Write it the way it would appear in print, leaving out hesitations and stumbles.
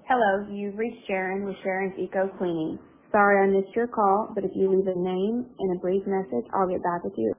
Hello, you've reached Sharon with Sharon's Eco Cleaning. Sorry I missed your call, but if you leave a name and a brief message, I'll get back with you